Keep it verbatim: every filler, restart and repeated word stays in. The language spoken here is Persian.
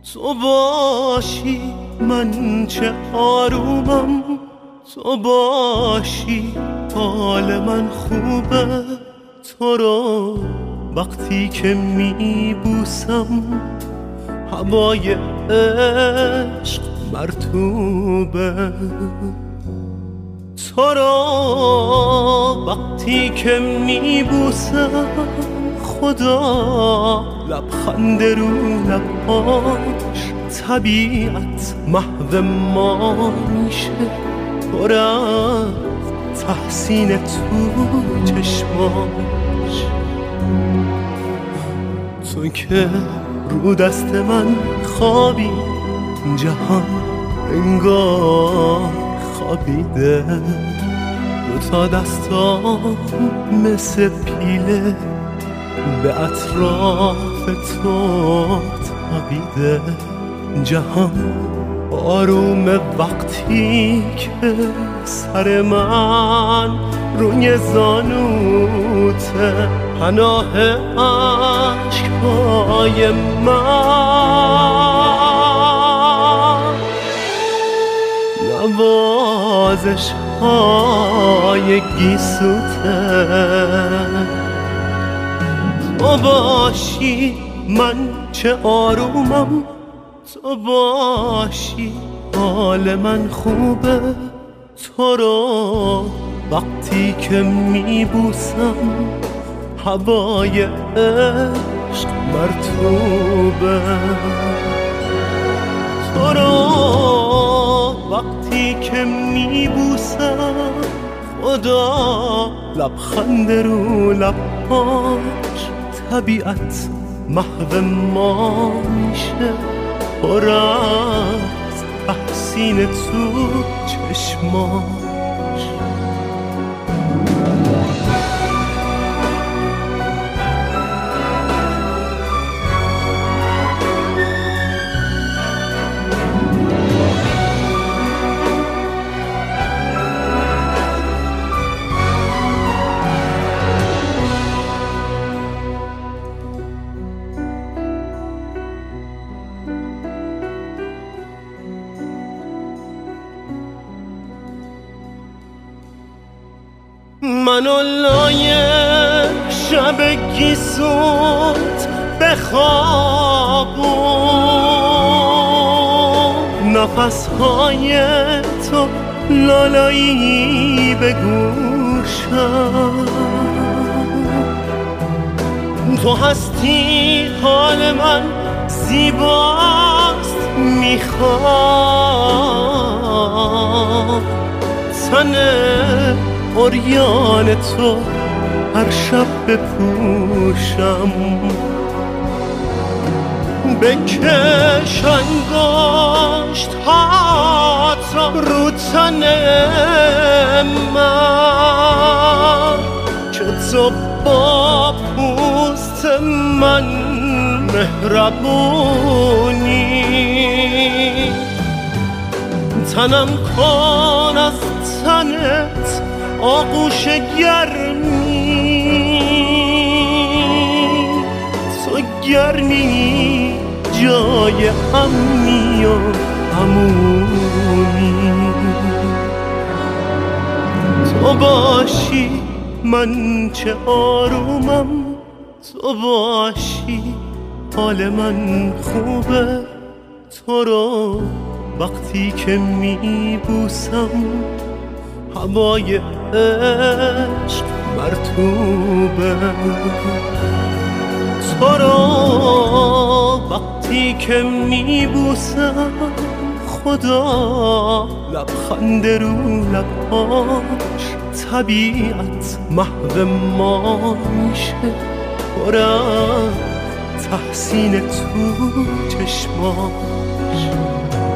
تو باشی من چه آرومم، تو باشی حال من خوبه. تو رو وقتی که میبوسم هوای عشق مرطوبه. تو رو وقتی که میبوسم خدا لبخند رو لباش، طبیعت محو ما میشه پر از تحسین تو چشماش. تو که رو دست من خوابی جهان انگار خوابیده، دو تا دستام مثل پیله به اطراف تو تابیده. جهان آروم وقتی که سر من روی زانوته، پناه عشقهای من، نوازش های گیسوته. تو باشی من چه آرومم، تو باشی حال من خوبه. تو رو وقتی که میبوسم هوای عشق مرطوبه. تو رو وقتی که میبوسم خدا لبخند رو لباش، طبیعت محو ما میشه پر از تحسین تو چشماش. منو لای شب گیسوت بخوابون، نفسهای تو لالایی به گوشم. تو هستی حال من زیباست میخوام، تنه عریان تو هر شب بپوشم. بکش انگشت هات رو تن من که تو با پوست من مهربونی. تنم کن از تنت آغوش گرمی، تو گرمی جای امنی و امونی. تو باشی من چه آرومم، تو باشی حال من خوبه. تو رو وقتی که میبوسم هوای عشق مرطوبه. تو رو وقتی که میبوسم خدا لبخند رو لباش، طبیعت محو ما میشه پر از تحسین تو چشماش.